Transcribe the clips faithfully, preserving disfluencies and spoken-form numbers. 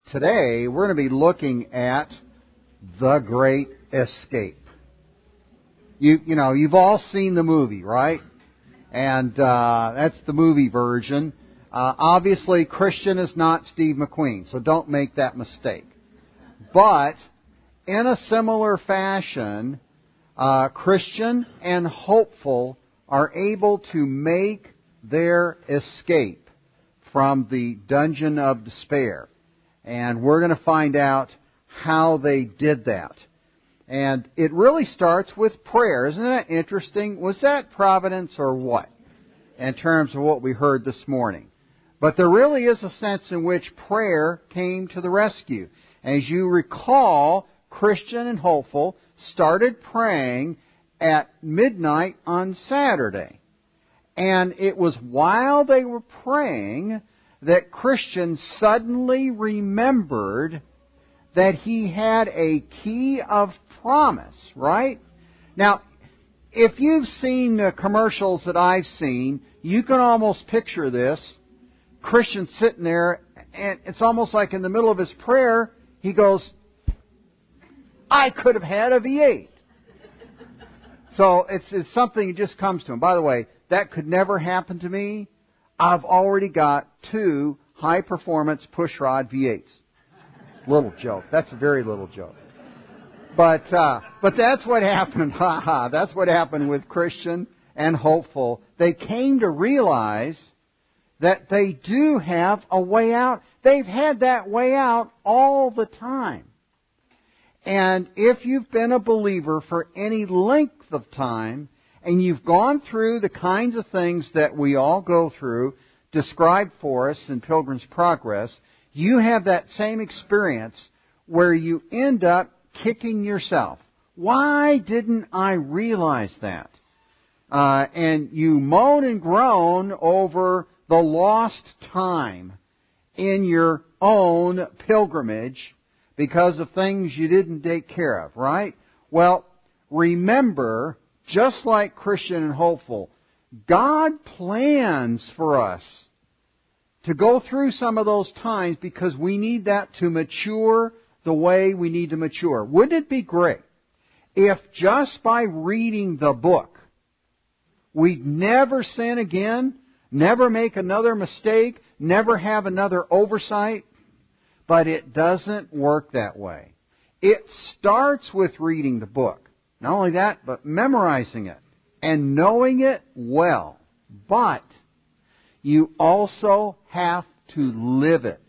today we're going to be looking at The Great Escape. You you know, you've all seen the movie, right? And uh, that's the movie version. Uh, obviously, Christian is not Steve McQueen, so don't make that mistake. But in a similar fashion, uh, Christian and Hopeful are able to make their escape from the dungeon of despair. And we're going to find out how they did that. And it really starts with prayer. Isn't that interesting? Was that providence or what? In terms of what we heard this morning. But there really is a sense in which prayer came to the rescue. As you recall, Christian and Hopeful started praying at midnight on Saturday. And it was while they were praying that Christian suddenly remembered that he had a key of promise, right? Now, if you've seen the commercials that I've seen, you can almost picture this. Christian sitting there, and it's almost like in the middle of his prayer, he goes, I could have had a V eight. So it's, it's something that just comes to him. By the way, that could never happen to me. I've already got two high-performance pushrod V eights. Little joke. That's a very little joke. But uh, but that's what happened. That's what happened with Christian and Hopeful. They came to realize that they do have a way out. They've had that way out all the time. And if you've been a believer for any length of time, and you've gone through the kinds of things that we all go through, described for us in Pilgrim's Progress, you have that same experience where you end up kicking yourself. Why didn't I realize that? Uh, and you moan and groan over the lost time in your own pilgrimage because of things you didn't take care of, right? Well, remember, just like Christian and Hopeful, God plans for us to go through some of those times because we need that to mature the way we need to mature. Wouldn't it be great if just by reading the book, we'd never sin again, never make another mistake, never have another oversight? But it doesn't work that way. It starts with reading the book. Not only that, but memorizing it and knowing it well. But you also have to live it.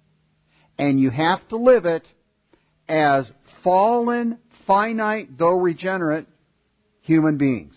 And you have to live it as fallen, finite, though regenerate human beings.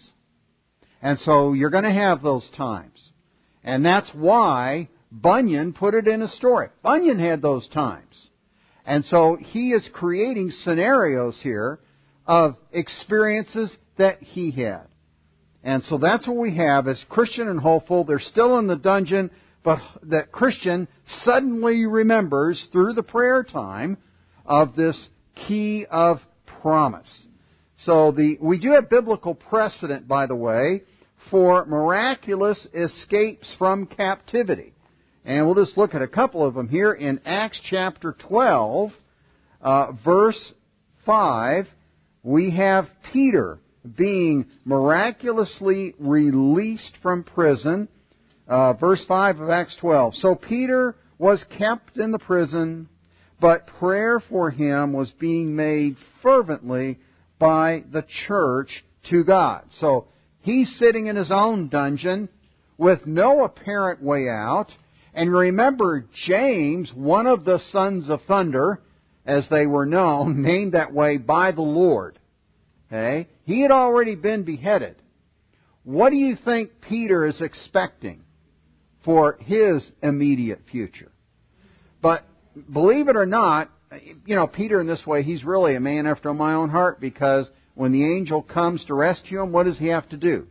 And so you're going to have those times. And that's why Bunyan put it in a story. Bunyan had those times. And so he is creating scenarios here of experiences that he had. And so that's what we have as Christian and Hopeful. They're still in the dungeon, but that Christian suddenly remembers through the prayer time of this key of promise. So the we do have biblical precedent, by the way, for miraculous escapes from captivity. And we'll just look at a couple of them here in Acts chapter twelve, uh, verse five. We have Peter being miraculously released from prison. Uh, verse five of Acts twelve. So Peter was kept in the prison, but prayer for him was being made fervently by the church to God. So he's sitting in his own dungeon with no apparent way out. And remember, James, one of the sons of thunder, as they were known, named that way by the Lord. Okay? He had already been beheaded. What do you think Peter is expecting for his immediate future? But believe it or not, you know, Peter in this way, he's really a man after my own heart, because when the angel comes to rescue him, what does he have to do?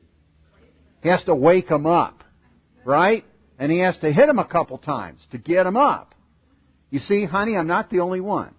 He has to wake him up, right? And he has to hit him a couple times to get him up. You see, honey, I'm not the only one.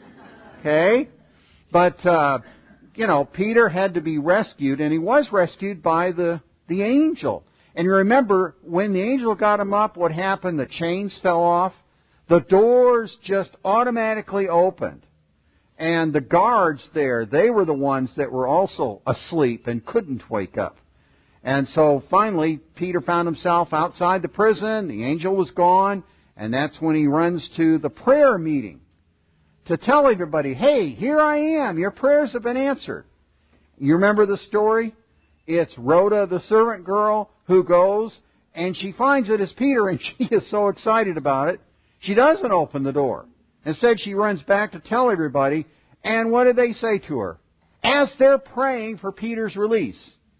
Okay? But, uh, you know, Peter had to be rescued, and he was rescued by the, the angel. And you remember, when the angel got him up, what happened? The chains fell off. The doors just automatically opened. And the guards there, they were the ones that were also asleep and couldn't wake up. And so finally, Peter found himself outside the prison. The angel was gone. And that's when he runs to the prayer meeting to tell everybody, hey, here I am. Your prayers have been answered. You remember the story? It's Rhoda, the servant girl, who goes, and she finds it as Peter, and she is so excited about it, she doesn't open the door. Instead, she runs back to tell everybody, and what did they say to her? As they're praying for Peter's release.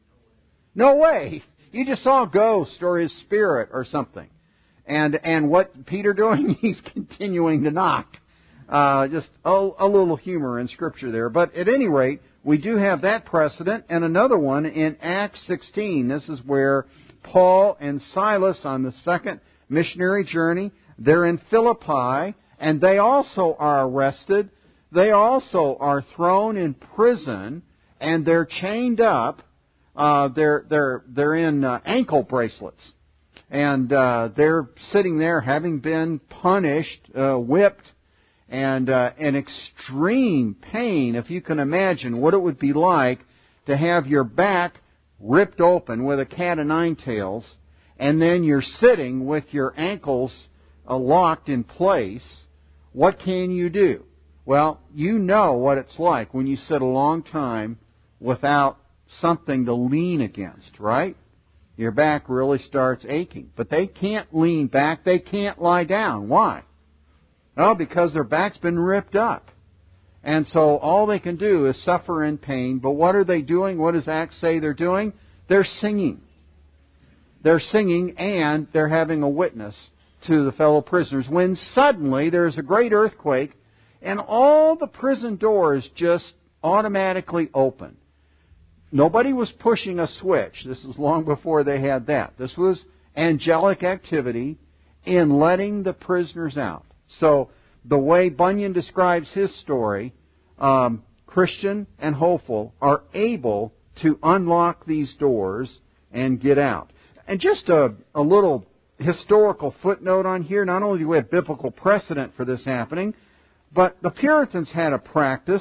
No way! You just saw a ghost or his spirit or something. And and what Peter doing? He's continuing to knock. Uh, just a, a little humor in Scripture there. But at any rate, we do have that precedent, and another one in Acts sixteen. This is where Paul and Silas on the second missionary journey, they're in Philippi, and they also are arrested. They also are thrown in prison, and they're chained up. Uh, they're they're they're in uh, ankle bracelets, and uh, they're sitting there having been punished, uh, whipped, and uh, in extreme pain. If you can imagine what it would be like to have your back ripped open with a cat o' nine tails, and then you're sitting with your ankles uh, locked in place. What can you do? Well, you know what it's like when you sit a long time without something to lean against, right? Your back really starts aching. But they can't lean back. They can't lie down. Why? Well, because their back's been ripped up. And so all they can do is suffer in pain. But what are they doing? What does Acts say they're doing? They're singing. They're singing, and they're having a witness to the fellow prisoners, when suddenly there's a great earthquake, and all the prison doors just automatically open. Nobody was pushing a switch. This is long before they had that. This was angelic activity in letting the prisoners out. So the way Bunyan describes his story, um, Christian and hopeful are able to unlock these doors and get out. And just a, a little historical footnote on here. Not only do we have biblical precedent for this happening, but the Puritans had a practice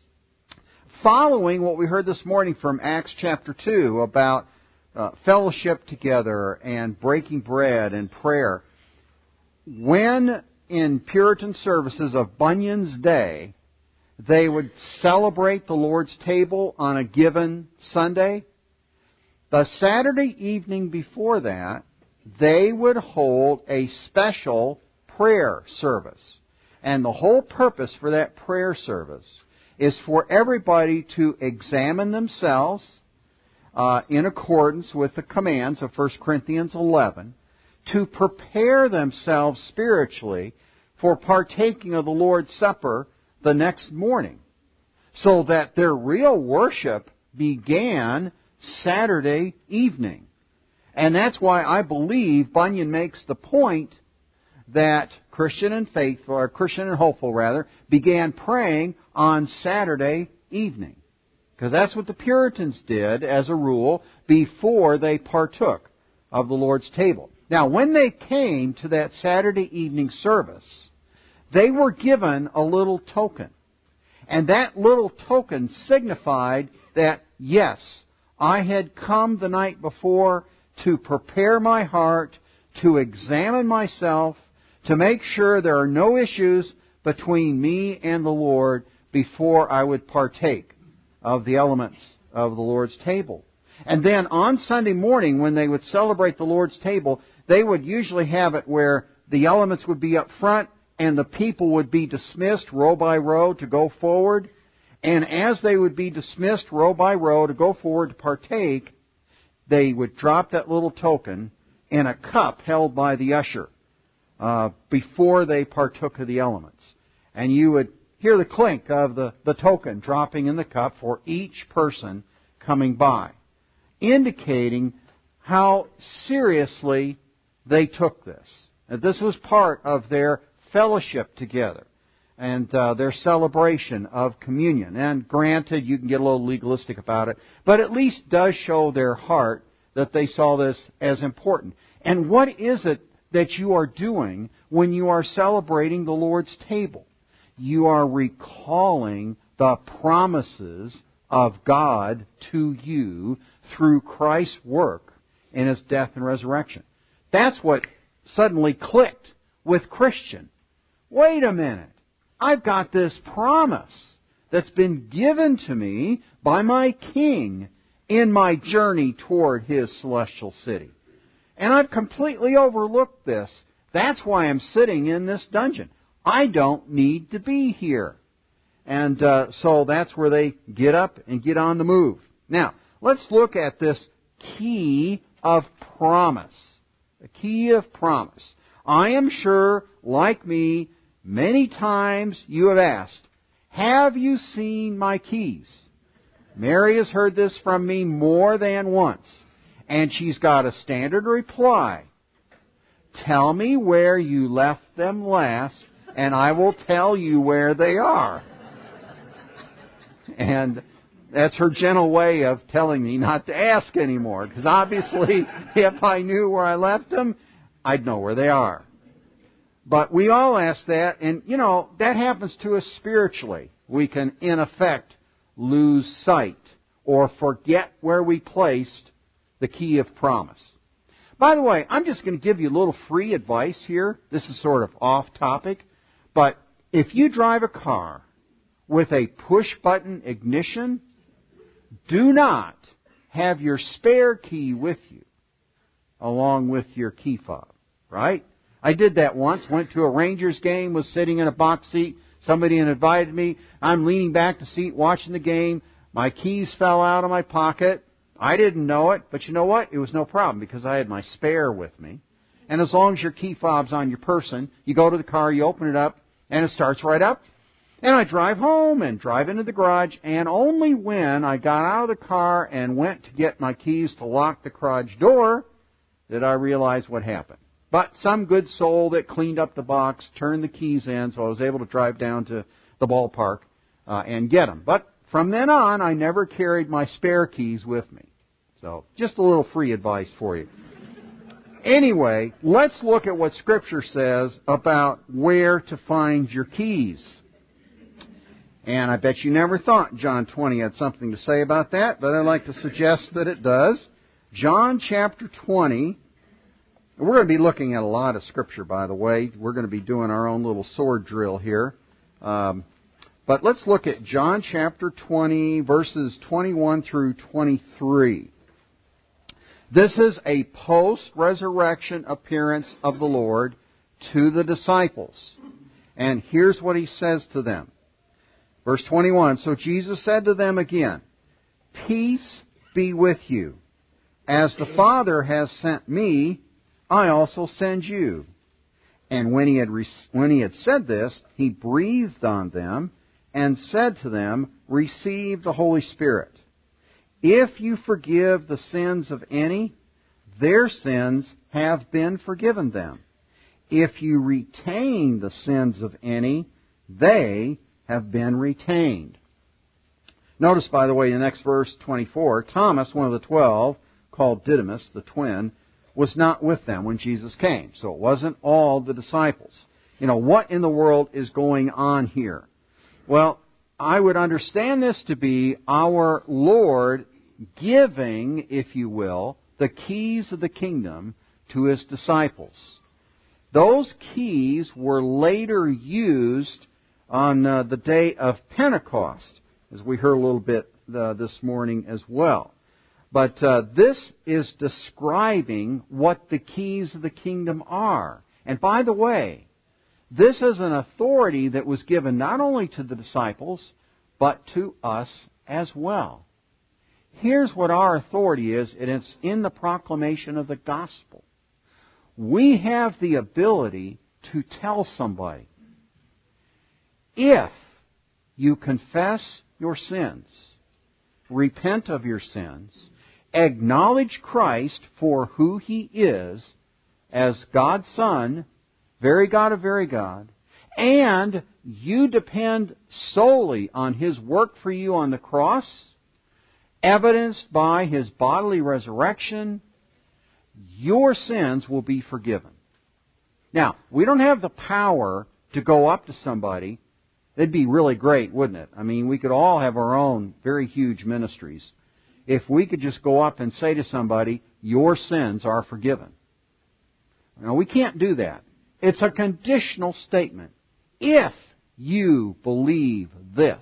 following what we heard this morning from Acts chapter two about uh, fellowship together and breaking bread and prayer. When in Puritan services of Bunyan's day, they would celebrate the Lord's table on a given Sunday, the Saturday evening before that, they would hold a special prayer service. And the whole purpose for that prayer service is for everybody to examine themselves uh, in accordance with the commands of First Corinthians eleven, to prepare themselves spiritually for partaking of the Lord's Supper the next morning, so that their real worship began Saturday evening. And that's why I believe Bunyan makes the point that Christian and faithful, or Christian and hopeful rather, began praying on Saturday evening. Because that's what the Puritans did as a rule before they partook of the Lord's table. Now, when they came to that Saturday evening service, they were given a little token. And that little token signified that, yes, I had come the night before to prepare my heart, to examine myself, to make sure there are no issues between me and the Lord before I would partake of the elements of the Lord's table. And then on Sunday morning, when they would celebrate the Lord's table, they would usually have it where the elements would be up front and the people would be dismissed row by row to go forward. And as they would be dismissed row by row to go forward to partake, they would drop that little token in a cup held by the usher uh, before they partook of the elements. And you would hear the clink of the, the token dropping in the cup for each person coming by, indicating how seriously they took this. That this was part of their fellowship together and uh, their celebration of communion. And granted, you can get a little legalistic about it, but at least does show their heart that they saw this as important. And what is it that you are doing when you are celebrating the Lord's table? You are recalling the promises of God to you through Christ's work in His death and resurrection. That's what suddenly clicked with Christian. Wait a minute. I've got this promise that's been given to me by my King in my journey toward His celestial city. And I've completely overlooked this. That's why I'm sitting in this dungeon. I don't need to be here. And uh, so that's where they get up and get on the move. Now, let's look at this key of promise. The key of promise. I am sure, like me, many times you have asked, have you seen my keys? Mary has heard this from me more than once. And she's got a standard reply. Tell me where you left them last, and I will tell you where they are. And that's her gentle way of telling me not to ask anymore. Because obviously, if I knew where I left them, I'd know where they are. But we all ask that, and, you know, that happens to us spiritually. We can, in effect, lose sight or forget where we placed the key of promise. By the way, I'm just going to give you a little free advice here. This is sort of off topic. But if you drive a car with a push-button ignition, do not have your spare key with you along with your key fob, right? I did that once. Went to a Rangers game, was sitting in a box seat. Somebody had invited me. I'm leaning back the seat watching the game. My keys fell out of my pocket. I didn't know it, but you know what? It was no problem because I had my spare with me. And as long as your key fob's on your person, you go to the car, you open it up, and it starts right up. And I drive home and drive into the garage, and only when I got out of the car and went to get my keys to lock the garage door did I realize what happened. But some good soul that cleaned up the box, turned the keys in, so I was able to drive down to the ballpark uh, and get them. But from then on, I never carried my spare keys with me. So, just a little free advice for you. Anyway, let's look at what Scripture says about where to find your keys. And I bet you never thought John twenty had something to say about that, but I'd like to suggest that it does. John chapter twenty. We're going to be looking at a lot of Scripture, by the way. We're going to be doing our own little sword drill here. Um, but let's look at John chapter twenty, verses twenty-one through twenty-three. This is a post-resurrection appearance of the Lord to the disciples. And here's what He says to them. Verse twenty-one, So Jesus said to them again, Peace be with you. As the Father has sent me, I also send you. And when he had re- when he had said this, He breathed on them and said to them, Receive the Holy Spirit. If you forgive the sins of any, their sins have been forgiven them. If you retain the sins of any, they have been retained. Notice, by the way, in the next verse, twenty-four, Thomas, one of the twelve, called Didymus, the twin, was not with them when Jesus came. So it wasn't all the disciples. You know, what in the world is going on here? Well, I would understand this to be our Lord giving, if you will, the keys of the kingdom to His disciples. Those keys were later used on uh, the day of Pentecost, as we heard a little bit uh, this morning as well. But uh, this is describing what the keys of the kingdom are. And by the way, this is an authority that was given not only to the disciples, but to us as well. Here's what our authority is, and it's in the proclamation of the gospel. We have the ability to tell somebody, if you confess your sins, repent of your sins, acknowledge Christ for who He is as God's Son, very God of very God, and you depend solely on His work for you on the cross, evidenced by His bodily resurrection, your sins will be forgiven. Now, we don't have the power to go up to somebody. That'd be really great, wouldn't it? I mean, we could all have our own very huge ministries. If we could just go up and say to somebody, your sins are forgiven. Now, we can't do that. It's a conditional statement. If you believe this,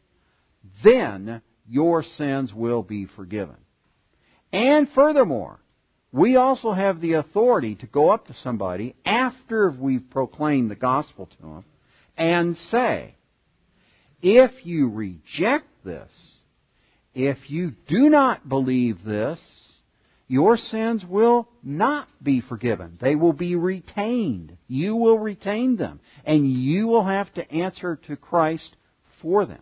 then your sins will be forgiven. And furthermore, we also have the authority to go up to somebody after we've proclaimed the gospel to them and say, if you reject this, if you do not believe this, your sins will not be forgiven. They will be retained. You will retain them. And you will have to answer to Christ for them.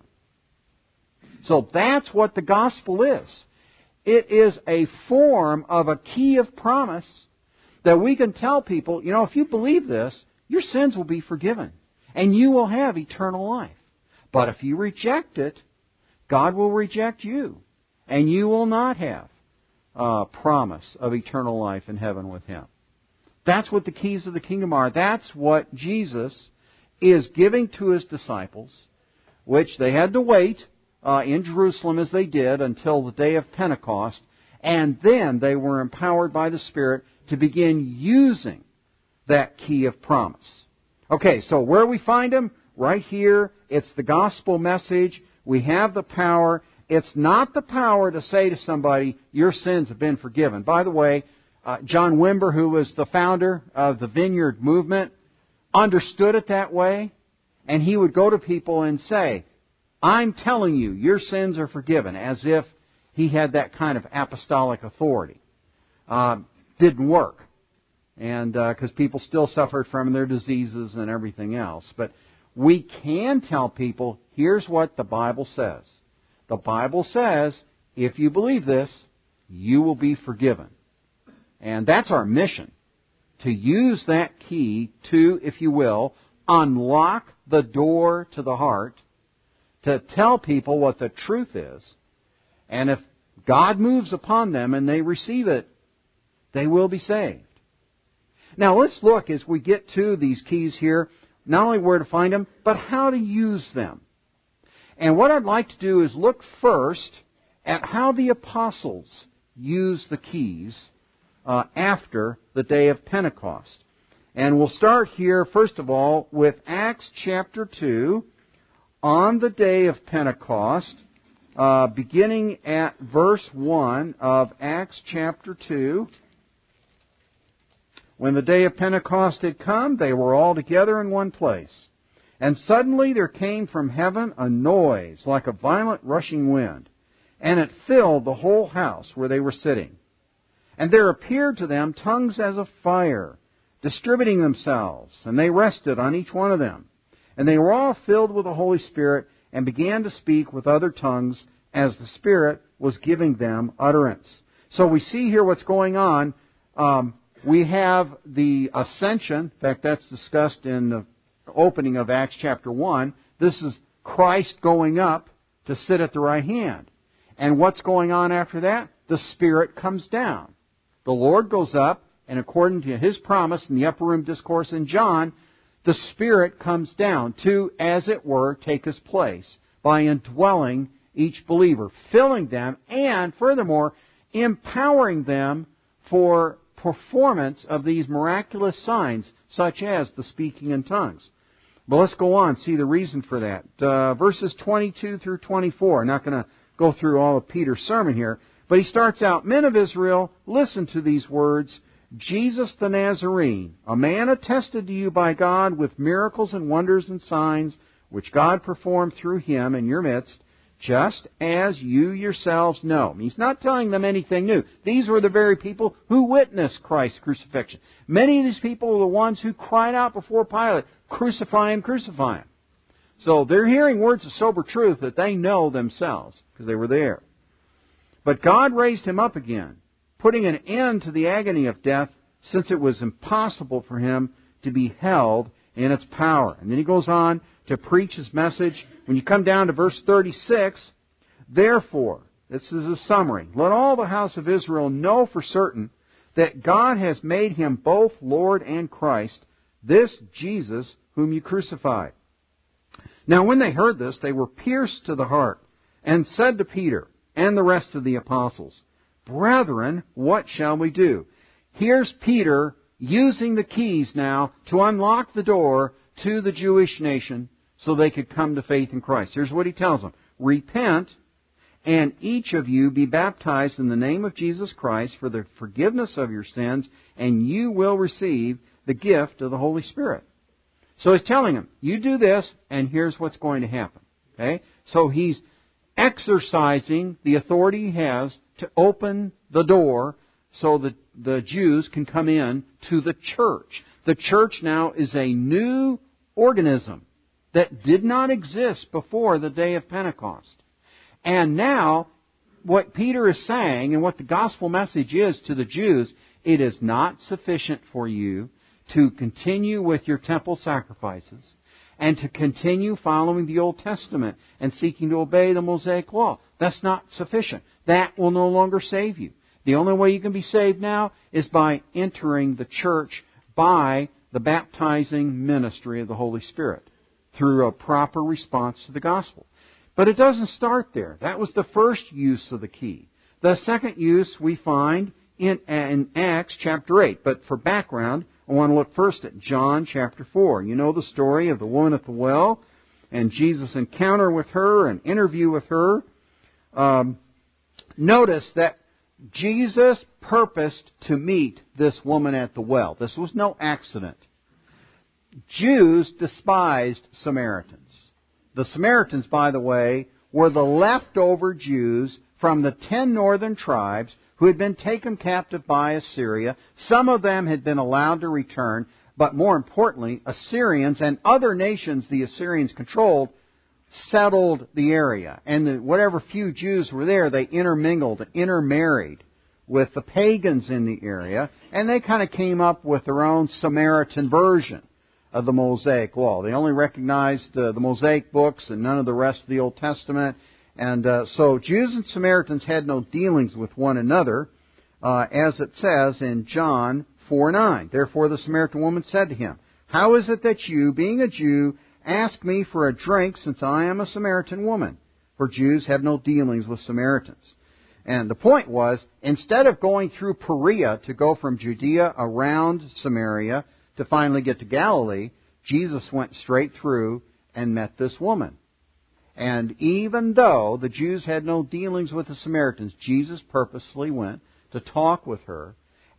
So that's what the gospel is. It is a form of a key of promise that we can tell people, you know, if you believe this, your sins will be forgiven. And you will have eternal life. But if you reject it, God will reject you. And you will not have a promise of eternal life in heaven with Him. That's what the keys of the kingdom are. That's what Jesus is giving to His disciples, which they had to wait uh, in Jerusalem as they did until the day of Pentecost. And then they were empowered by the Spirit to begin using that key of promise. Okay, so where we find Him? Right here. It's the gospel message. We have the power. It's not the power to say to somebody, your sins have been forgiven. By the way, uh, John Wimber, who was the founder of the Vineyard movement, understood it that way. And he would go to people and say, I'm telling you, your sins are forgiven, as if he had that kind of apostolic authority. Uh, didn't work. And because uh, people still suffered from their diseases and everything else. But we can tell people, here's what the Bible says. The Bible says, if you believe this, you will be forgiven. And that's our mission, to use that key to, if you will, unlock the door to the heart, to tell people what the truth is. And if God moves upon them and they receive it, they will be saved. Now let's look as we get to these keys here, not only where to find them, but how to use them. And what I'd like to do is look first at how the apostles used the keys uh, after the day of Pentecost. And we'll start here, first of all, with Acts chapter two, on the day of Pentecost, uh, beginning at verse one of Acts chapter two. When the day of Pentecost had come, they were all together in one place. And suddenly there came from heaven a noise like a violent rushing wind, and it filled the whole house where they were sitting. And there appeared to them tongues as of fire, distributing themselves, and they rested on each one of them. And they were all filled with the Holy Spirit, and began to speak with other tongues as the Spirit was giving them utterance. So we see here what's going on. Um, we have the ascension. In fact, that's discussed in the opening of Acts chapter one. This is Christ going up to sit at the right hand. And what's going on after that? The Spirit comes down. The Lord goes up, and according to His promise in the upper room discourse in John, the Spirit comes down to, as it were, take His place by indwelling each believer, filling them, and furthermore, empowering them for performance of these miraculous signs, such as the speaking in tongues. But let's go on, see the reason for that. Uh, verses twenty-two through twenty-four. I'm not going to go through all of Peter's sermon here, but he starts out, Men of Israel, listen to these words. Jesus the Nazarene, a man attested to you by God with miracles and wonders and signs, which God performed through Him in your midst, just as you yourselves know. He's not telling them anything new. These were the very people who witnessed Christ's crucifixion. Many of these people were the ones who cried out before Pilate, crucify Him, crucify Him. So they're hearing words of sober truth that they know themselves, because they were there. But God raised Him up again, putting an end to the agony of death, since it was impossible for Him to be held in its power. And then He goes on to preach His message. When you come down to verse thirty-six, therefore, this is a summary, let all the house of Israel know for certain that God has made Him both Lord and Christ, this Jesus whom you crucified." Now when they heard this, they were pierced to the heart, and said to Peter and the rest of the apostles, "Brethren, what shall we do?" Here's Peter using the keys now to unlock the door to the Jewish nation so they could come to faith in Christ. Here's what he tells them: "Repent, and each of you be baptized in the name of Jesus Christ for the forgiveness of your sins, and you will receive the gift of the Holy Spirit." So he's telling them, you do this, and here's what's going to happen. Okay? So he's exercising the authority he has to open the door so that the Jews can come in to the church. The church now is a new organism that did not exist before the day of Pentecost. And now, what Peter is saying and what the gospel message is to the Jews, it is not sufficient for you to continue with your temple sacrifices and to continue following the Old Testament and seeking to obey the Mosaic Law. That's not sufficient. That will no longer save you. The only way you can be saved now is by entering the church by the baptizing ministry of the Holy Spirit through a proper response to the gospel. But it doesn't start there. That was the first use of the key. The second use we find in, in Acts chapter eight. But for background, I want to look first at John chapter four. You know the story of the woman at the well and Jesus' encounter with her and interview with her. Um, notice that Jesus purposed to meet this woman at the well. This was no accident. Jews despised Samaritans. The Samaritans, by the way, were the leftover Jews from the ten northern tribes who had been taken captive by Assyria. Some of them had been allowed to return, but more importantly, Assyrians and other nations the Assyrians controlled settled the area. And the, whatever few Jews were there, they intermingled, intermarried with the pagans in the area, and they kind of came up with their own Samaritan version of the Mosaic Law. They only recognized uh, the Mosaic books and none of the rest of the Old Testament. And uh, so Jews and Samaritans had no dealings with one another, uh, as it says in John four nine. Therefore the Samaritan woman said to him, "How is it that you, being a Jew, ask me for a drink, since I am a Samaritan woman?" For Jews have no dealings with Samaritans. And the point was, instead of going through Perea to go from Judea around Samaria to finally get to Galilee, Jesus went straight through and met this woman. And even though the Jews had no dealings with the Samaritans, Jesus purposely went to talk with her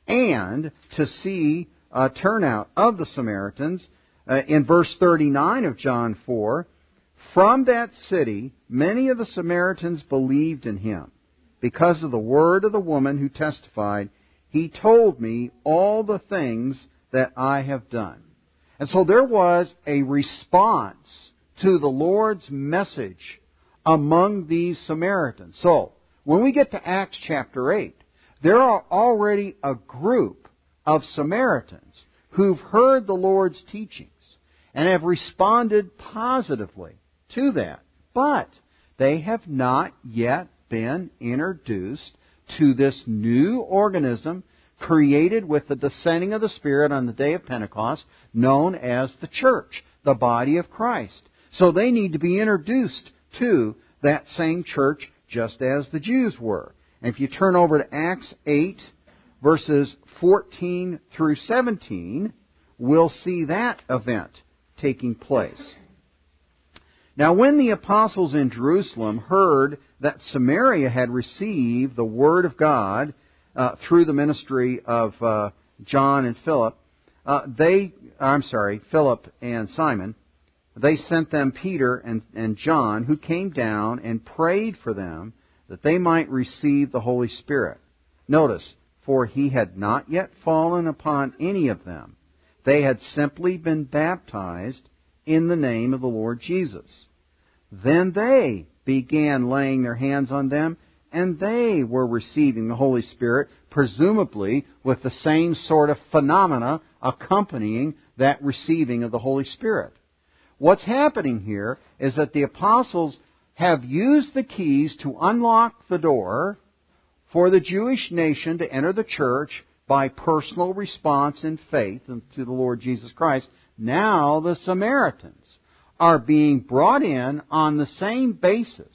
and to see a turnout of the Samaritans. Uh, in verse thirty-nine of John four, "From that city many of the Samaritans believed in him, because of the word of the woman who testified, 'He told me all the things that I have done.'" And so there was a response to the Lord's message among these Samaritans. So, when we get to Acts chapter eight, there are already a group of Samaritans who've heard the Lord's teachings and have responded positively to that. But they have not yet been introduced to this new organism created with the descending of the Spirit on the day of Pentecost, known as the church, the body of Christ. So they need to be introduced to that same church just as the Jews were. And if you turn over to Acts eight, verses fourteen through seventeen, we'll see that event taking place. Now, when the apostles in Jerusalem heard that Samaria had received the Word of God uh, through the ministry of uh, John and Philip, uh, they, I'm sorry, Philip and Simon, they sent them Peter and, and John, who came down and prayed for them that they might receive the Holy Spirit. Notice, for he had not yet fallen upon any of them. They had simply been baptized in the name of the Lord Jesus. Then they began laying their hands on them, and they were receiving the Holy Spirit, presumably with the same sort of phenomena accompanying that receiving of the Holy Spirit. What's happening here is that the apostles have used the keys to unlock the door for the Jewish nation to enter the church by personal response in faith to the Lord Jesus Christ. Now the Samaritans are being brought in on the same basis,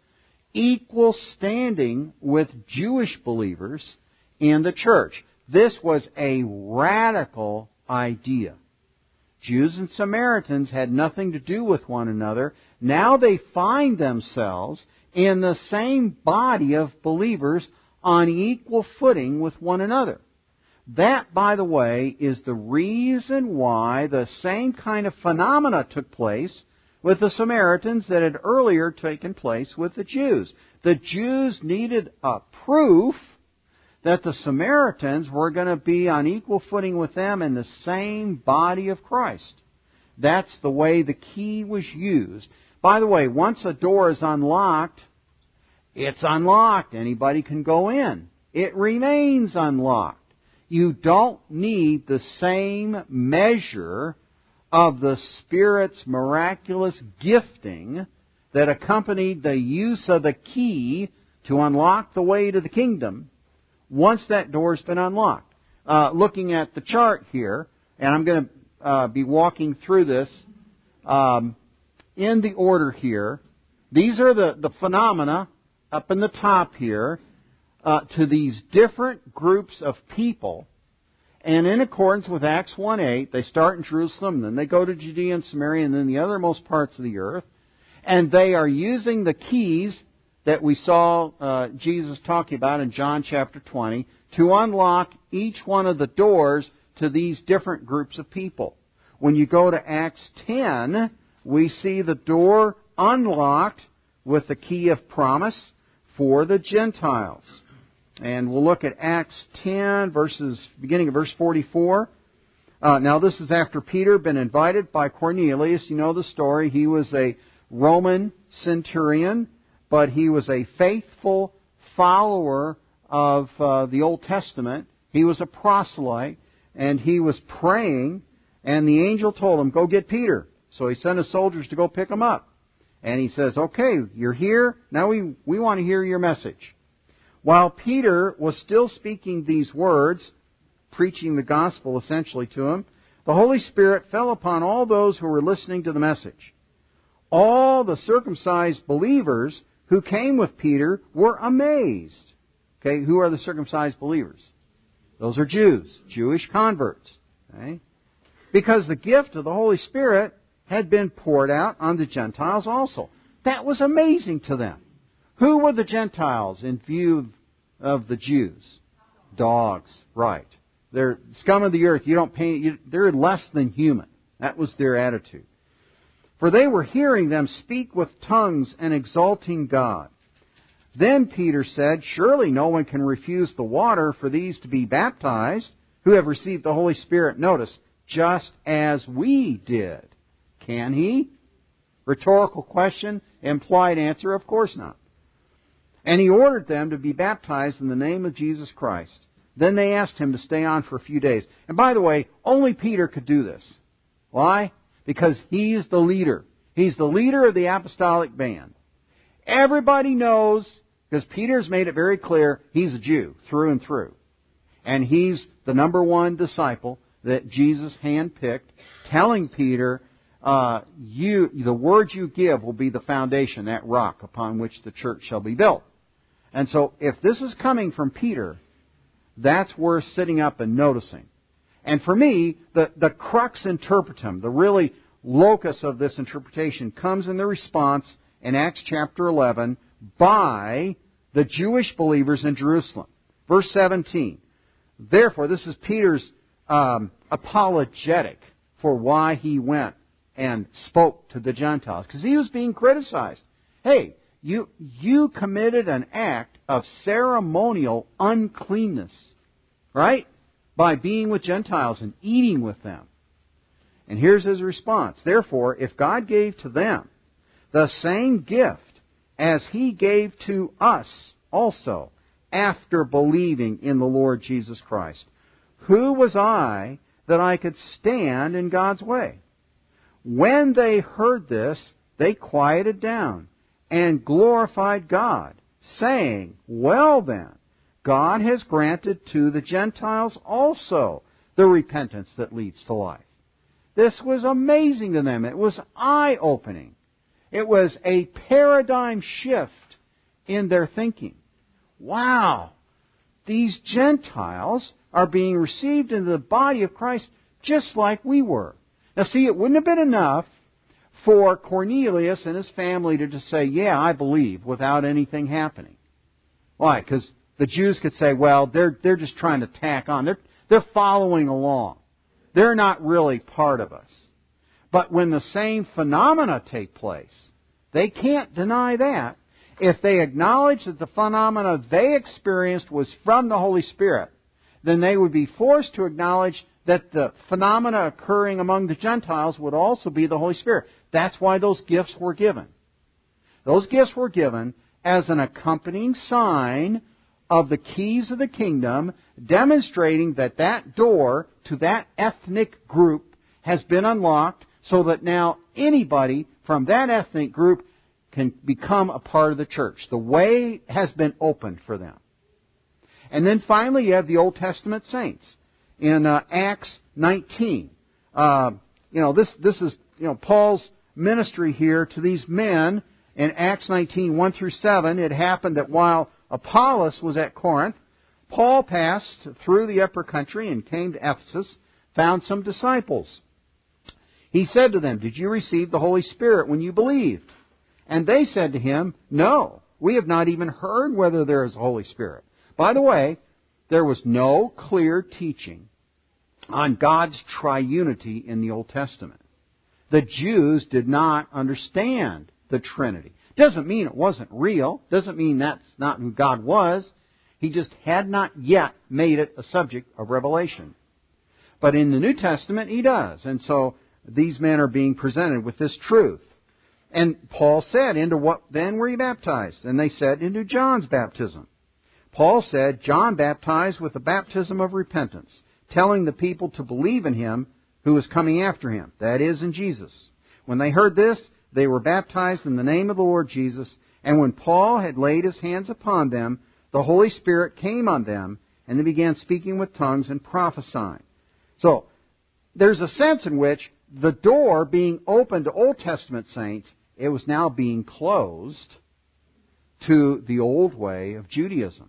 equal standing with Jewish believers in the church. This was a radical idea. Jews and Samaritans had nothing to do with one another. Now they find themselves in the same body of believers on equal footing with one another. That, by the way, is the reason why the same kind of phenomena took place with the Samaritans that had earlier taken place with the Jews. The Jews needed a proof that the Samaritans were going to be on equal footing with them in the same body of Christ. That's the way the key was used. By the way, once a door is unlocked, it's unlocked. Anybody can go in. It remains unlocked. You don't need the same measure of the Spirit's miraculous gifting that accompanied the use of the key to unlock the way to the kingdom once that door's been unlocked. Uh, looking at the chart here, and I'm going to uh, be walking through this um, in the order here. These are the, the phenomena up in the top here uh, to these different groups of people. And in accordance with Acts one eight, they start in Jerusalem, then they go to Judea and Samaria, and then the othermost parts of the earth. And they are using the keys that we saw uh, Jesus talking about in John chapter twenty to unlock each one of the doors to these different groups of people. When you go to Acts ten, we see the door unlocked with the key of promise for the Gentiles. And we'll look at Acts ten, verses beginning of verse forty-four. Uh, now this is after Peter had been invited by Cornelius. You know the story. He was a Roman centurion, but he was a faithful follower of uh, the Old Testament. He was a proselyte, and he was praying, and the angel told him, go get Peter. So he sent his soldiers to go pick him up. And he says, okay, you're here. Now we, we want to hear your message. While Peter was still speaking these words, preaching the gospel essentially to him, the Holy Spirit fell upon all those who were listening to the message. All the circumcised believers who came with Peter were amazed. Okay, who are the circumcised believers? Those are Jews, Jewish converts. Okay? Because the gift of the Holy Spirit had been poured out on the Gentiles also. That was amazing to them. Who were the Gentiles in view of the Jews? Dogs, right. They're scum of the earth. You don't pay. You, they're less than human. That was their attitude. For they were hearing them speak with tongues and exalting God. Then Peter said, surely no one can refuse the water for these to be baptized who have received the Holy Spirit. Notice, just as we did. Can he? Rhetorical question, implied answer, of course not. And he ordered them to be baptized in the name of Jesus Christ. Then they asked him to stay on for a few days. And by the way, only Peter could do this. Why? Because he's the leader. He's the leader of the apostolic band. Everybody knows, because Peter's made it very clear, he's a Jew through and through. And he's the number one disciple that Jesus handpicked, telling Peter, uh, you, the word you give will be the foundation, that rock upon which the church shall be built. And so if this is coming from Peter, that's worth sitting up and noticing. And for me, the, the crux interpretum, the really locus of this interpretation, comes in the response in Acts chapter eleven by the Jewish believers in Jerusalem. Verse seventeen. Therefore, this is Peter's um, apologetic for why he went and spoke to the Gentiles. Because he was being criticized. Hey, you, you committed an act of ceremonial uncleanness, right? By being with Gentiles and eating with them. And here's his response. Therefore, if God gave to them the same gift as He gave to us also after believing in the Lord Jesus Christ, who was I that I could stand in God's way? When they heard this, they quieted down and glorified God, saying, well then, God has granted to the Gentiles also the repentance that leads to life. This was amazing to them. It was eye-opening. It was a paradigm shift in their thinking. Wow! These Gentiles are being received into the body of Christ just like we were. Now see, it wouldn't have been enough for Cornelius and his family to just say, yeah, I believe, without anything happening. Why? Because the Jews could say, well, they're they're just trying to tack on. They're, they're following along. They're not really part of us. But when the same phenomena take place, they can't deny that. If they acknowledge that the phenomena they experienced was from the Holy Spirit, then they would be forced to acknowledge that the phenomena occurring among the Gentiles would also be the Holy Spirit. That's why those gifts were given. Those gifts were given as an accompanying sign of the keys of the kingdom, demonstrating that that door to that ethnic group has been unlocked, so that now anybody from that ethnic group can become a part of the church. The way has been opened for them. And then finally you have the Old Testament saints. In uh, Acts nineteen, uh, you know, this this is you know Paul's ministry here to these men. In Acts nineteen, one through seven, it happened that while Apollos was at Corinth, Paul passed through the upper country and came to Ephesus, found some disciples. He said to them, "Did you receive the Holy Spirit when you believed?" And they said to him, "No, we have not even heard whether there is a Holy Spirit." By the way, there was no clear teaching on God's triunity in the Old Testament. The Jews did not understand the Trinity. Doesn't mean it wasn't real. Doesn't mean that's not who God was. He just had not yet made it a subject of revelation. But in the New Testament, He does. And so these men are being presented with this truth. And Paul said, "Into what then were you baptized?" And they said, "Into John's baptism." Paul said, "John baptized with the baptism of repentance, telling the people to believe in Him who was coming after Him, that is, in Jesus." When they heard this, they were baptized in the name of the Lord Jesus. And when Paul had laid his hands upon them, the Holy Spirit came on them, and they began speaking with tongues and prophesying. So, there's a sense in which the door being opened to Old Testament saints, it was now being closed to the old way of Judaism.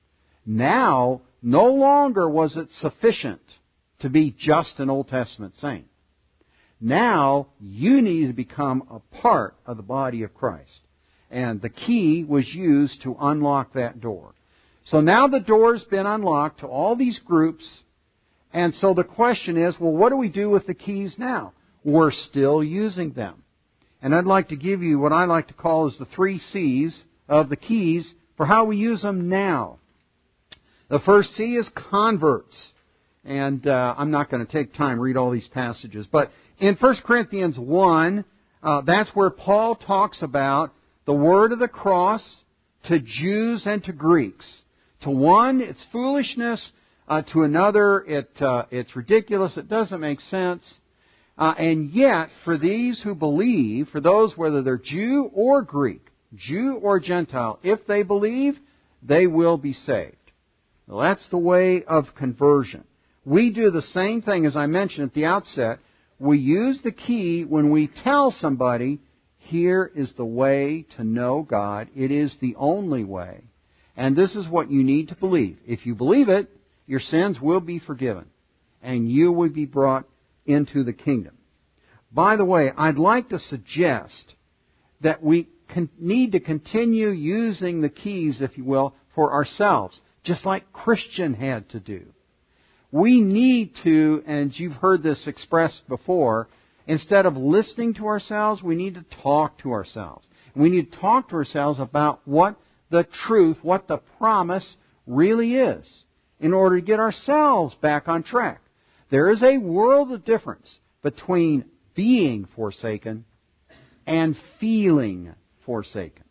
Now, no longer was it sufficient to be just an Old Testament saint. Now, you need to become a part of the body of Christ. And the key was used to unlock that door. So now the door's been unlocked to all these groups. And so the question is, well, what do we do with the keys now? We're still using them. And I'd like to give you what I like to call as the three C's of the keys for how we use them now. The first C is converts. And uh, I'm not going to take time to read all these passages. But in First Corinthians one, uh, that's where Paul talks about the word of the cross to Jews and to Greeks. To one, it's foolishness. Uh, to another, it uh, it's ridiculous. It doesn't make sense. Uh, and yet, for these who believe, for those whether they're Jew or Greek, Jew or Gentile, if they believe, they will be saved. Well, that's the way of conversion. We do the same thing, as I mentioned at the outset. We use the key when we tell somebody, here is the way to know God. It is the only way. And this is what you need to believe. If you believe it, your sins will be forgiven. And you will be brought into the kingdom. By the way, I'd like to suggest that we con- need to continue using the keys, if you will, for ourselves, just like Christian had to do. We need to, and you've heard this expressed before, instead of listening to ourselves, we need to talk to ourselves. We need to talk to ourselves about what the truth, what the promise really is, in order to get ourselves back on track. There is a world of difference between being forsaken and feeling forsaken.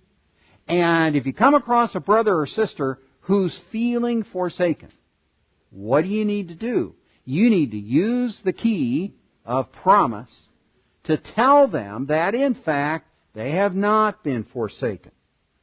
And if you come across a brother or sister who's feeling forsaken, what do you need to do? You need to use the key of promise to tell them that, in fact, they have not been forsaken.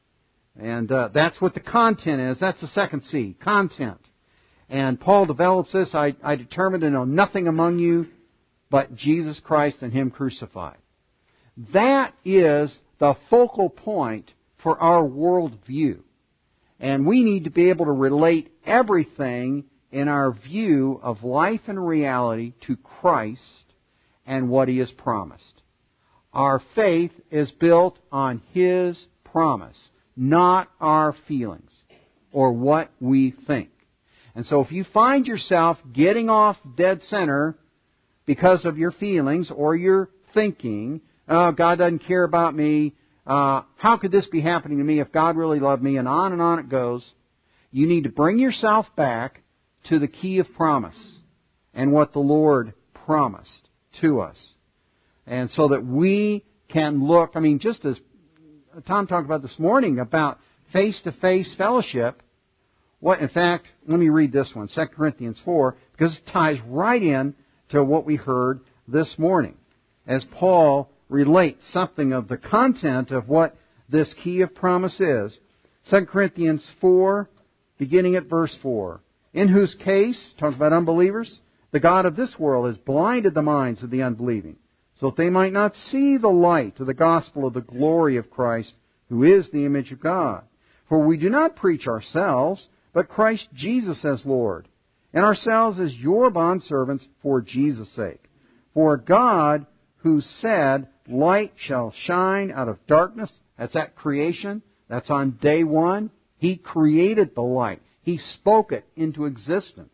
And uh, that's what the content is. That's the second C, content. And Paul develops this. I, I determined to know nothing among you but Jesus Christ and Him crucified. That is the focal point for our worldview. And we need to be able to relate everything in our view of life and reality to Christ and what He has promised. Our faith is built on His promise, not our feelings or what we think. And so if you find yourself getting off dead center because of your feelings or your thinking, oh, God doesn't care about me, uh, how could this be happening to me if God really loved me, and on and on it goes, you need to bring yourself back to the key of promise and what the Lord promised to us. And so that we can look, I mean, just as Tom talked about this morning about face-to-face fellowship, what, in fact, let me read this one, Second Corinthians four, because it ties right in to what we heard this morning, as Paul relates something of the content of what this key of promise is. Second Corinthians four, beginning at verse four. In whose case, talk about unbelievers, the God of this world has blinded the minds of the unbelieving, so that they might not see the light of the gospel of the glory of Christ, who is the image of God. For we do not preach ourselves, but Christ Jesus as Lord, and ourselves as your bondservants for Jesus' sake. For God, who said, light shall shine out of darkness, that's at creation, that's on day one. He created the light. He spoke it into existence.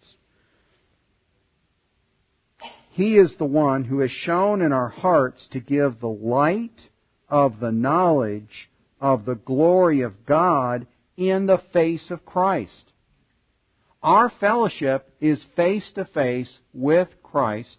He is the one who has shown in our hearts to give the light of the knowledge of the glory of God in the face of Christ. Our fellowship is face to face with Christ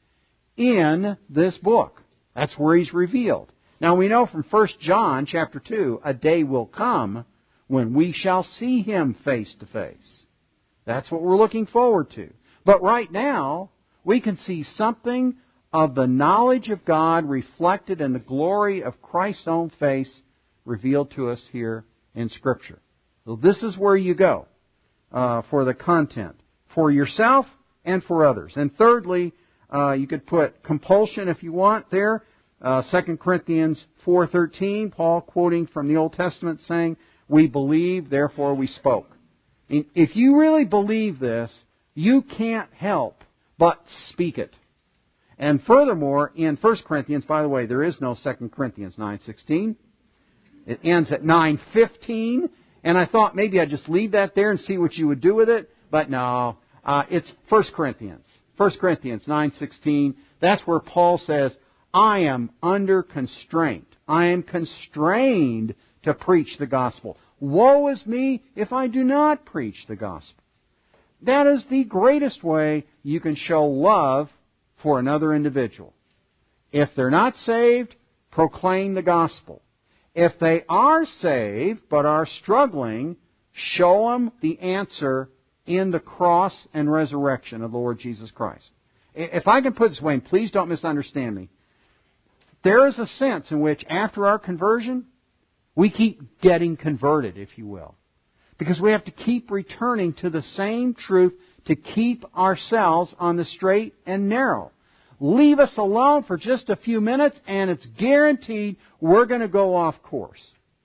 in this book. That's where He's revealed. Now we know from First John chapter two, a day will come when we shall see Him face to face. That's what we're looking forward to. But right now, we can see something of the knowledge of God reflected in the glory of Christ's own face revealed to us here in Scripture. So this is where you go uh, for the content, for yourself and for others. And thirdly, uh, you could put compulsion if you want there. Uh, Second Corinthians four thirteen, Paul quoting from the Old Testament saying, we believe, therefore we spoke. And if you really believe this, you can't help but speak it. And furthermore, in First Corinthians, by the way, there is no Second Corinthians nine sixteen. It ends at nine fifteen. And I thought maybe I'd just leave that there and see what you would do with it. But no, uh, it's First Corinthians. First Corinthians nine sixteen. That's where Paul says, I am under constraint. I am constrained to preach the gospel. Woe is me if I do not preach the gospel. That is the greatest way you can show love for another individual. If they're not saved, proclaim the gospel. If they are saved but are struggling, show them the answer in the cross and resurrection of the Lord Jesus Christ. If I can put it this way, and please don't misunderstand me, there is a sense in which after our conversion, we keep getting converted, if you will. Because we have to keep returning to the same truth to keep ourselves on the straight and narrow. Leave us alone for just a few minutes and it's guaranteed we're going to go off course.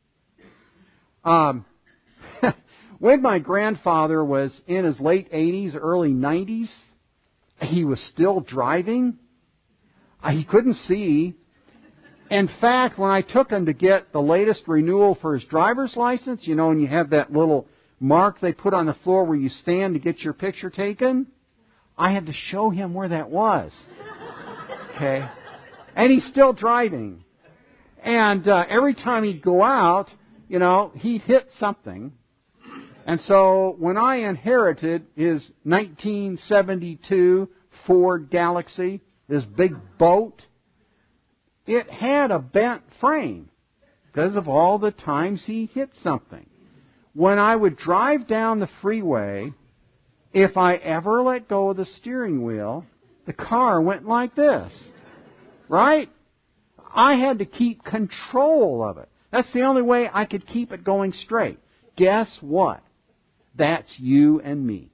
Um, when my grandfather was in his late eighties, early nineties, he was still driving. He couldn't see. In fact, when I took him to get the latest renewal for his driver's license, you know, and you have that little mark they put on the floor where you stand to get your picture taken, I had to show him where that was. Okay? And he's still driving. And uh, every time he'd go out, you know, he'd hit something. And so when I inherited his nineteen seventy-two Ford Galaxy, this big boat, it had a bent frame because of all the times he hit something. When I would drive down the freeway, if I ever let go of the steering wheel, the car went like this. Right? I had to keep control of it. That's the only way I could keep it going straight. Guess what? That's you and me.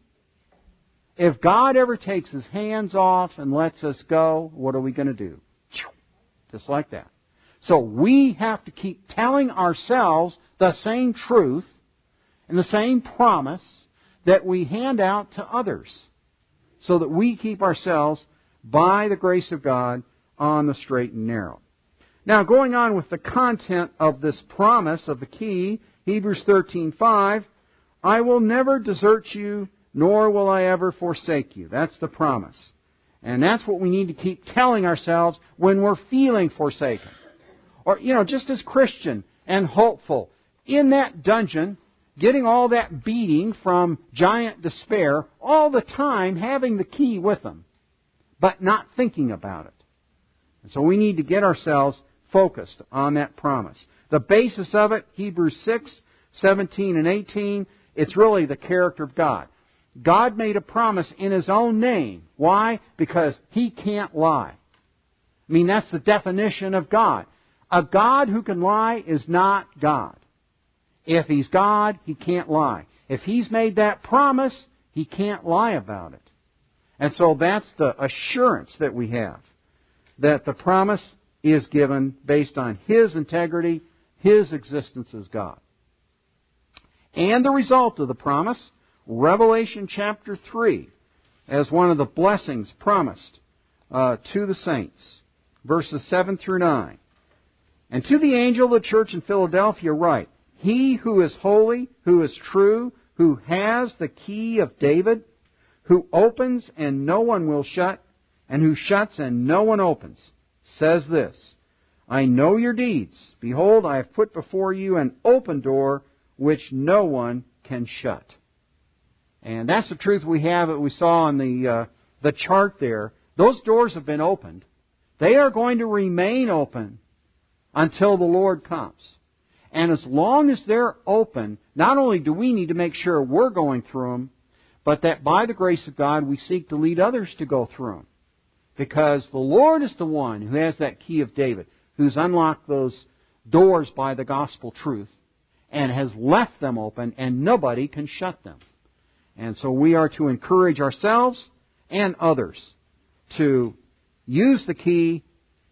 If God ever takes His hands off and lets us go, what are we going to do? Just like that. So we have to keep telling ourselves the same truth and the same promise that we hand out to others, so that we keep ourselves, by the grace of God, on the straight and narrow. Now, going on with the content of this promise of the key, Hebrews thirteen five, I will never desert you, nor will I ever forsake you. That's the promise. And that's what we need to keep telling ourselves when we're feeling forsaken. Or, you know, just as Christian and hopeful, in that dungeon, getting all that beating from giant despair, all the time having the key with them, but not thinking about it. And so we need to get ourselves focused on that promise. The basis of it, Hebrews six, seventeen and eighteen, it's really the character of God. God made a promise in His own name. Why? Because He can't lie. I mean, that's the definition of God. A God who can lie is not God. If He's God, He can't lie. If He's made that promise, He can't lie about it. And so that's the assurance that we have, that the promise is given based on His integrity, His existence as God. And the result of the promise, Revelation chapter three, as one of the blessings promised uh, to the saints, verses seven through nine. And to the angel of the church in Philadelphia write, He who is holy, who is true, who has the key of David, who opens and no one will shut, and who shuts and no one opens, says this, I know your deeds. Behold, I have put before you an open door which no one can shut. And that's the truth we have that we saw on the uh, the chart there. Those doors have been opened. They are going to remain open until the Lord comes. And as long as they're open, not only do we need to make sure we're going through them, but that by the grace of God we seek to lead others to go through them. Because the Lord is the one who has that key of David, who's unlocked those doors by the gospel truth and has left them open, and nobody can shut them. And so we are to encourage ourselves and others to use the key,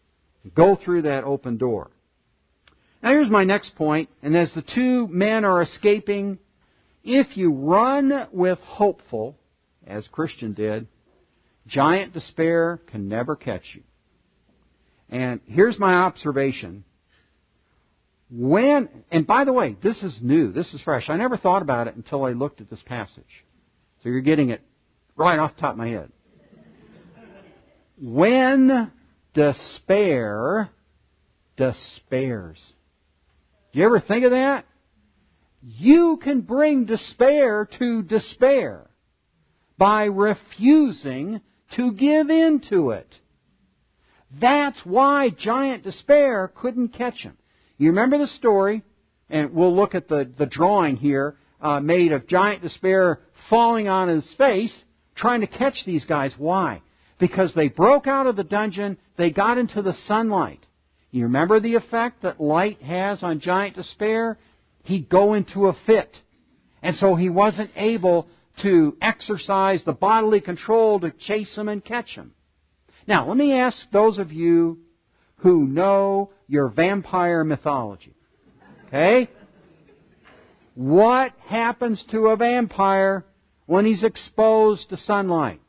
go through that open door. Now here's my next point, and as the two men are escaping, if you run with hopeful, as Christian did, giant despair can never catch you. And here's my observation. When, and by the way, this is new, this is fresh. I never thought about it until I looked at this passage. So you're getting it right off the top of my head. When despair despairs. Do you ever think of that? You can bring despair to despair by refusing to give in to it. That's why giant despair couldn't catch him. You remember the story, and we'll look at the, the drawing here, uh, made of giant despair falling on his face, trying to catch these guys. Why? Because they broke out of the dungeon, they got into the sunlight. You remember the effect that light has on giant despair? He'd go into a fit. And so he wasn't able to exercise the bodily control to chase them and catch them. Now, let me ask those of you who know your vampire mythology. Okay? What happens to a vampire when he's exposed to sunlight?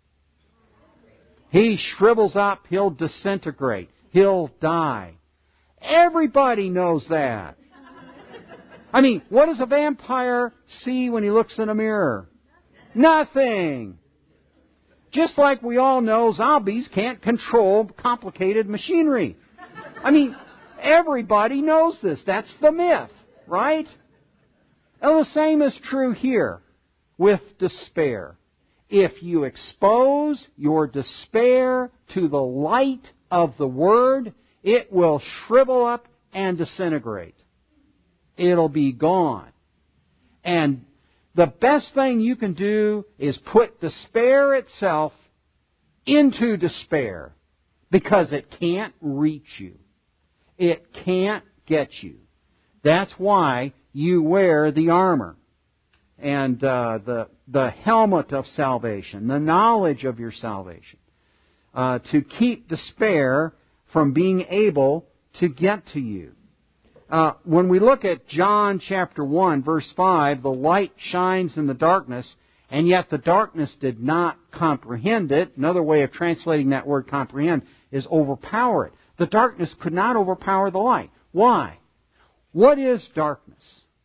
He shrivels up, he'll disintegrate, he'll die. Everybody knows that. I mean, what does a vampire see when he looks in a mirror? Nothing. Just like we all know, zombies can't control complicated machinery. I mean, everybody knows this. That's the myth, right? And the same is true here with despair. If you expose your despair to the light of the Word, it will shrivel up and disintegrate. It'll be gone. And the best thing you can do is put despair itself into despair, because it can't reach you. It can't get you. That's why you wear the armor and uh, the the helmet of salvation, the knowledge of your salvation, uh, to keep despair from being able to get to you. Uh, when we look at John chapter one, verse five, the light shines in the darkness, and yet the darkness did not comprehend it. Another way of translating that word comprehend is overpower it. The darkness could not overpower the light. Why? What is darkness?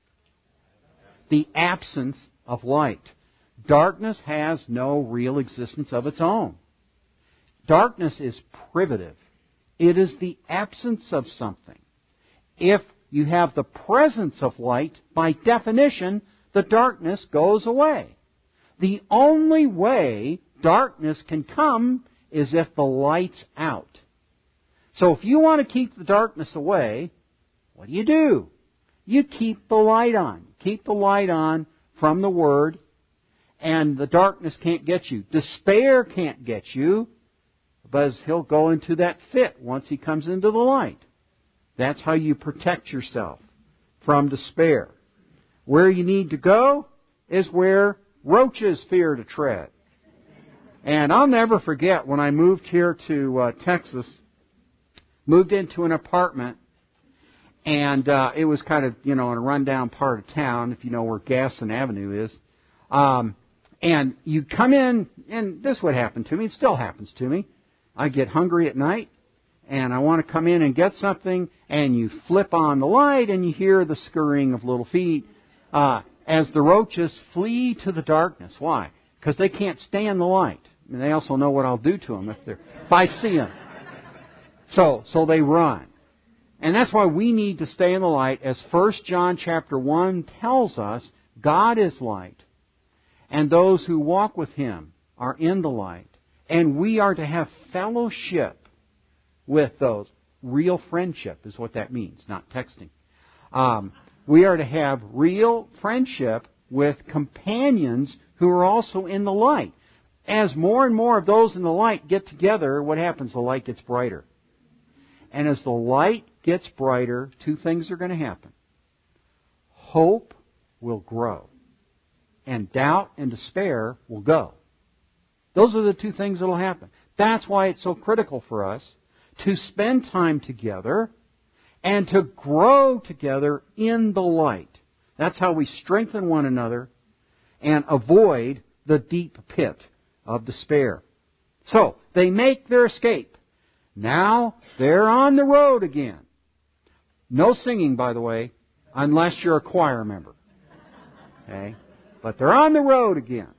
The absence of light. Darkness has no real existence of its own. Darkness is privative. It is the absence of something. If you have the presence of light, by definition, the darkness goes away. The only way darkness can come is if the light's out. So if you want to keep the darkness away, what do you do? You keep the light on. Keep the light on from the Word, and the darkness can't get you. Despair can't get you, because he'll go into that fit once he comes into the light. That's how you protect yourself from despair. Where you need to go is where roaches fear to tread. And I'll never forget when I moved here to uh, Texas, moved into an apartment, and uh, it was kind of, you know, in a rundown part of town, if you know where Gaston Avenue is. Um, and you come in, and this would happen to me, it still happens to me. I get hungry at night, and I want to come in and get something, and you flip on the light, and you hear the scurrying of little feet uh, as the roaches flee to the darkness. Why? Because they can't stand the light. And they also know what I'll do to them if, they're, if I see them. So, so they run. And that's why we need to stay in the light. As First John chapter one tells us, God is light, and those who walk with Him are in the light. And we are to have fellowship with those. Real friendship is what that means, not texting. Um, we are to have real friendship with companions who are also in the light. As more and more of those in the light get together, what happens? The light gets brighter. And as the light gets brighter, two things are going to happen. Hope will grow, and doubt and despair will go. Those are the two things that will happen. That's why it's so critical for us to spend time together and to grow together in the light. That's how we strengthen one another and avoid the deep pit of despair. So, they make their escape. Now, they're on the road again. No singing, by the way, unless you're a choir member. Okay? But they're on the road again.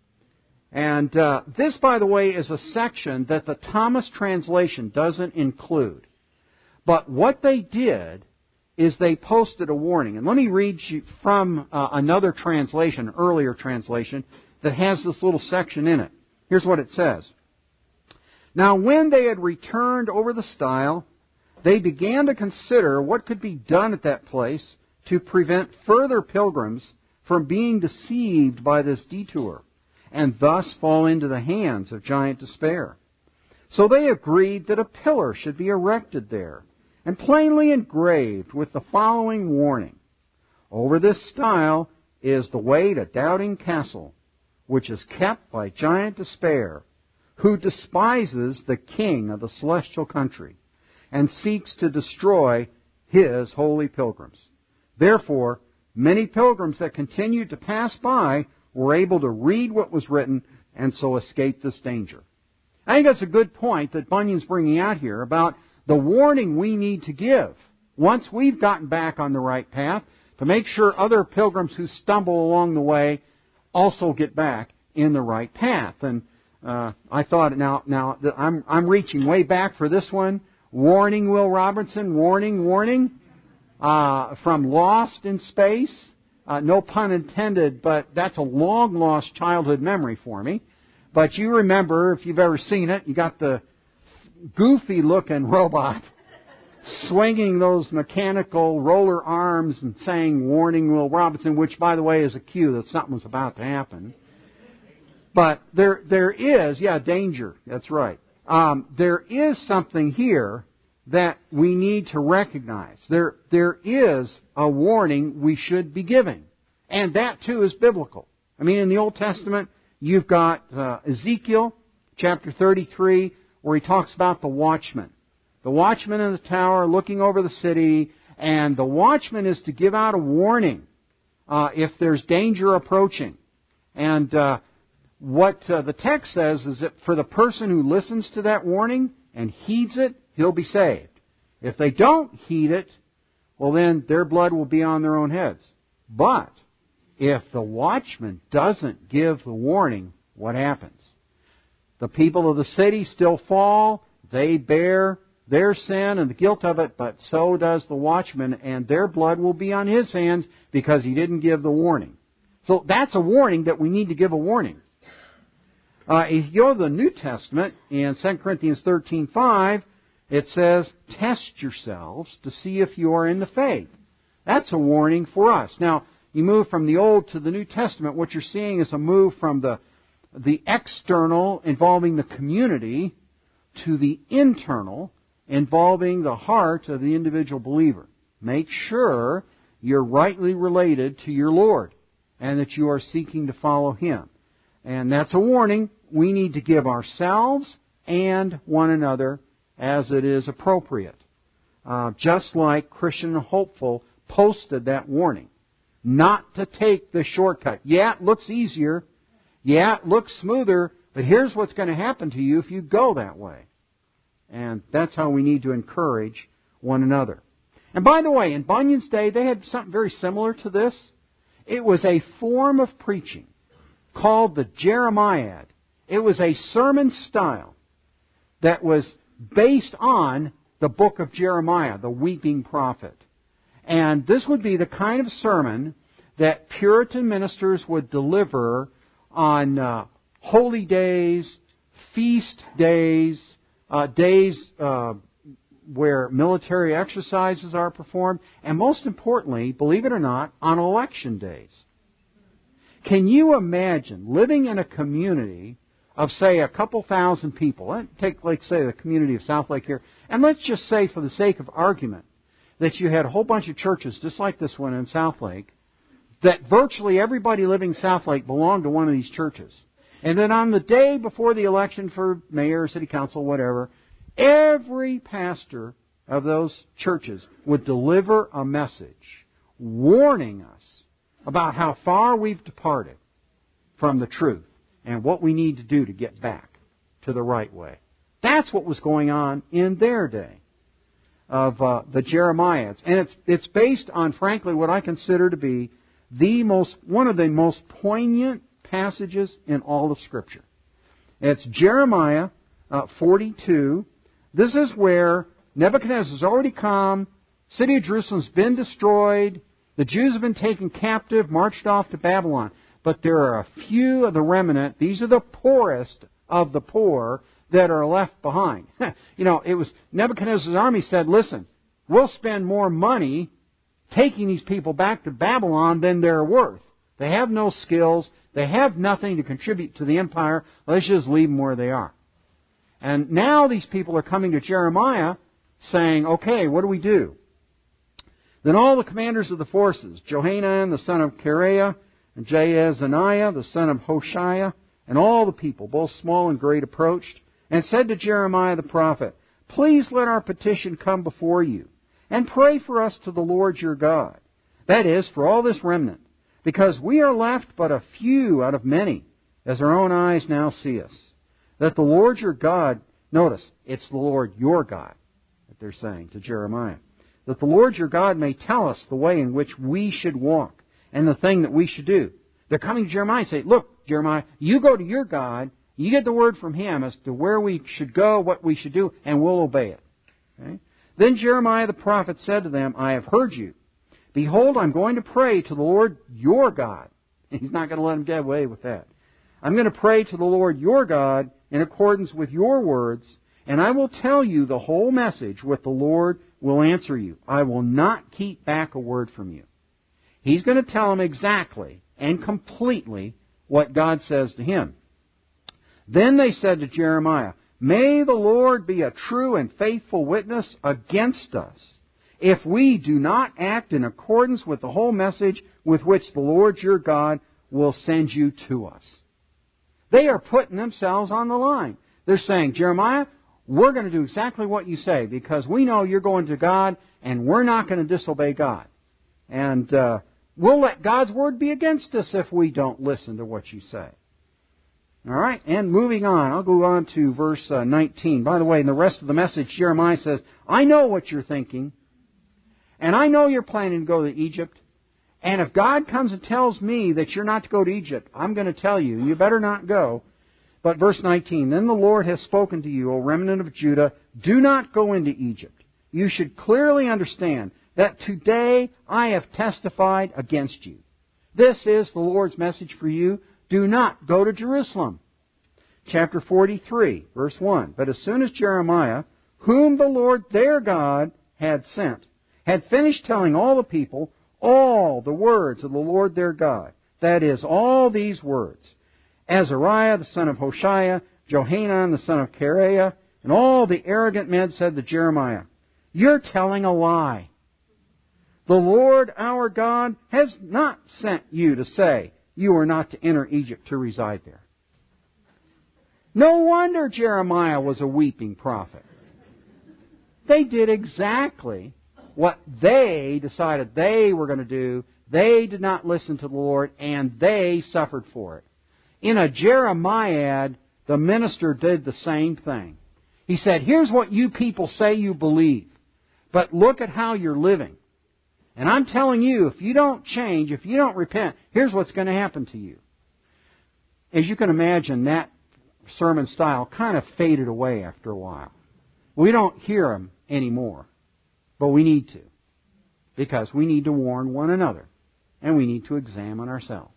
And uh, this, by the way, is a section that the Thomas translation doesn't include. But what they did is they posted a warning. And let me read you from uh, another translation, earlier translation, that has this little section in it. Here's what it says. Now, when they had returned over the stile, they began to consider what could be done at that place to prevent further pilgrims from being deceived by this detour, and thus fall into the hands of giant despair. So they agreed that a pillar should be erected there, and plainly engraved with the following warning. Over this stile is the way to Doubting Castle, which is kept by giant despair, who despises the king of the celestial country, and seeks to destroy his holy pilgrims. Therefore, many pilgrims that continued to pass by were able to read what was written and so escape this danger. I think that's a good point that Bunyan's bringing out here about the warning we need to give once we've gotten back on the right path to make sure other pilgrims who stumble along the way also get back in the right path. And uh, I thought, now, now I'm I'm reaching way back for this one. Warning, Will Robertson. Warning, warning. Uh, from Lost in Space. Uh, no pun intended, but that's a long-lost childhood memory for me. But you remember, if you've ever seen it, you got the goofy-looking robot swinging those mechanical roller arms and saying, "Warning, Will Robinson," which, by the way, is a cue that something was about to happen. But there, there is, yeah, danger. That's right. Um, there is something here that we need to recognize. There, there is a warning we should be giving. And that too is biblical. I mean, in the Old Testament, you've got uh, Ezekiel chapter thirty-three, where he talks about the watchman. The watchman in the tower looking over the city, and the watchman is to give out a warning uh, if there's danger approaching. And uh, what uh, the text says is that for the person who listens to that warning and heeds it, he'll be saved. If they don't heed it, well then their blood will be on their own heads. But if the watchman doesn't give the warning, what happens? The people of the city still fall. They bear their sin and the guilt of it, but so does the watchman, and their blood will be on his hands because he didn't give the warning. So that's a warning that we need to give a warning. Uh, if you go to the New Testament, in Second Corinthians thirteen five, it says, test yourselves to see if you are in the faith. That's a warning for us. Now, you move from the Old to the New Testament, what you're seeing is a move from the, the external involving the community to the internal involving the heart of the individual believer. Make sure you're rightly related to your Lord and that you are seeking to follow Him. And that's a warning we need to give ourselves and one another as it is appropriate. Uh, just like Christian and Hopeful posted that warning. Not to take the shortcut. Yeah, it looks easier. Yeah, it looks smoother. But here's what's going to happen to you if you go that way. And that's how we need to encourage one another. And by the way, in Bunyan's day, they had something very similar to this. It was a form of preaching called the Jeremiad. It was a sermon style that was based on the book of Jeremiah, the weeping prophet. And this would be the kind of sermon that Puritan ministers would deliver on uh, holy days, feast days, uh, days uh, where military exercises are performed, and most importantly, believe it or not, on election days. Can you imagine living in a community of, say, a couple thousand people? Take, like, say, the community of South Lake here, and let's just say, for the sake of argument, that you had a whole bunch of churches, just like this one in South Lake, that virtually everybody living in South Lake belonged to one of these churches. And then on the day before the election for mayor, city council, whatever, every pastor of those churches would deliver a message warning us about how far we've departed from the truth and what we need to do to get back to the right way. That's what was going on in their day of uh, the Jeremiads. And it's it's based on, frankly, what I consider to be the most one of the most poignant passages in all of Scripture. It's Jeremiah uh, forty-two. This is where Nebuchadnezzar has already come, city of Jerusalem's been destroyed, the Jews have been taken captive, marched off to Babylon. But there are a few of the remnant, these are the poorest of the poor, that are left behind. You know, it was Nebuchadnezzar's army said, listen, we'll spend more money taking these people back to Babylon than they're worth. They have no skills. They have nothing to contribute to the empire. Let's just leave them where they are. And now these people are coming to Jeremiah saying, okay, what do we do? Then all the commanders of the forces, Johanan, the son of Kareah, and Jaazaniah, the son of Hoshaiah, and all the people, both small and great, approached and said to Jeremiah the prophet, please let our petition come before you, and pray for us to the Lord your God. That is, for all this remnant, because we are left but a few out of many, as our own eyes now see us. That the Lord your God, notice, it's the Lord your God, that they're saying to Jeremiah, that the Lord your God may tell us the way in which we should walk, and the thing that we should do. They're coming to Jeremiah and say, look, Jeremiah, you go to your God, you get the word from Him as to where we should go, what we should do, and we'll obey it. Okay? Then Jeremiah the prophet said to them, I have heard you. Behold, I'm going to pray to the Lord your God. He's not going to let them get away with that. I'm going to pray to the Lord your God in accordance with your words, and I will tell you the whole message what the Lord will answer you. I will not keep back a word from you. He's going to tell them exactly and completely what God says to him. Then they said to Jeremiah, May the Lord be a true and faithful witness against us if we do not act in accordance with the whole message with which the Lord your God will send you to us. They are putting themselves on the line. They're saying, Jeremiah, we're going to do exactly what you say because we know you're going to God and we're not going to disobey God. And uh, we'll let God's word be against us if we don't listen to what you say. All right, and moving on, I'll go on to verse uh, nineteen. By the way, in the rest of the message, Jeremiah says, I know what you're thinking, and I know you're planning to go to Egypt, and if God comes and tells me that you're not to go to Egypt, I'm going to tell you, you better not go. But verse nineteen, Then the Lord has spoken to you, O remnant of Judah, do not go into Egypt. You should clearly understand that today I have testified against you. This is the Lord's message for you. Do not go to Jerusalem. Chapter forty-three, verse one. But as soon as Jeremiah, whom the Lord their God had sent, had finished telling all the people all the words of the Lord their God, that is, all these words, Azariah the son of Hoshea, Johanan the son of Kareah, and all the arrogant men said to Jeremiah, You're telling a lie. The Lord our God has not sent you to say, You are not to enter Egypt to reside there. No wonder Jeremiah was a weeping prophet. They did exactly what they decided they were going to do. They did not listen to the Lord, and they suffered for it. In a Jeremiad, the minister did the same thing. He said, Here's what you people say you believe, but look at how you're living. And I'm telling you, if you don't change, if you don't repent, here's what's going to happen to you. As you can imagine, that sermon style kind of faded away after a while. We don't hear them anymore, but we need to, because we need to warn one another, and we need to examine ourselves.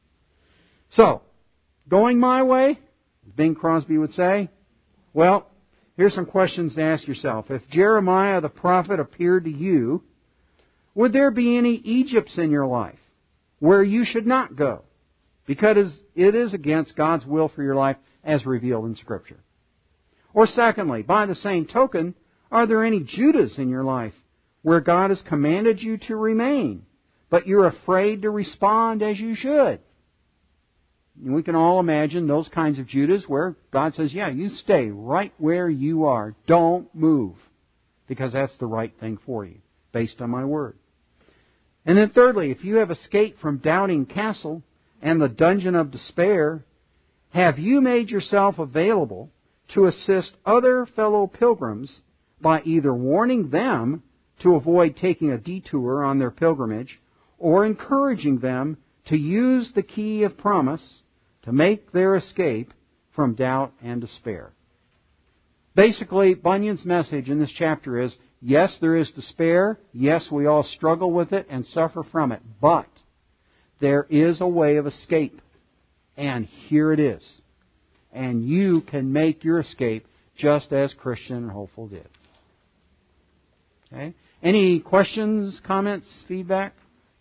So, going my way, as Bing Crosby would say, well, here's some questions to ask yourself. If Jeremiah the prophet appeared to you, would there be any Egypts in your life where you should not go? Because it is against God's will for your life as revealed in Scripture. Or secondly, by the same token, are there any Judahs in your life where God has commanded you to remain, but you're afraid to respond as you should? And we can all imagine those kinds of Judahs where God says, yeah, you stay right where you are. Don't move, because that's the right thing for you, based on my word. And then thirdly, if you have escaped from Doubting Castle and the dungeon of despair, have you made yourself available to assist other fellow pilgrims by either warning them to avoid taking a detour on their pilgrimage or encouraging them to use the key of promise to make their escape from doubt and despair? Basically, Bunyan's message in this chapter is, yes, there is despair. Yes, we all struggle with it and suffer from it. But there is a way of escape. And here it is. And you can make your escape just as Christian and Hopeful did. Okay? Any questions, comments, feedback?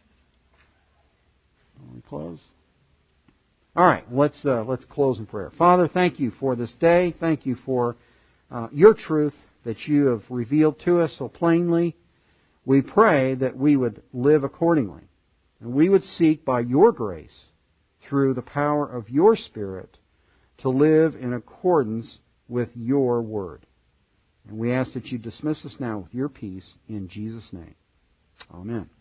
We close. All right, let's uh, let's close in prayer. Father, thank you for this day. Thank you for uh, your truth that you have revealed to us so plainly. We pray that we would live accordingly, and we would seek by your grace, through the power of your Spirit, to live in accordance with your word. And we ask that you dismiss us now with your peace in Jesus' name. Amen.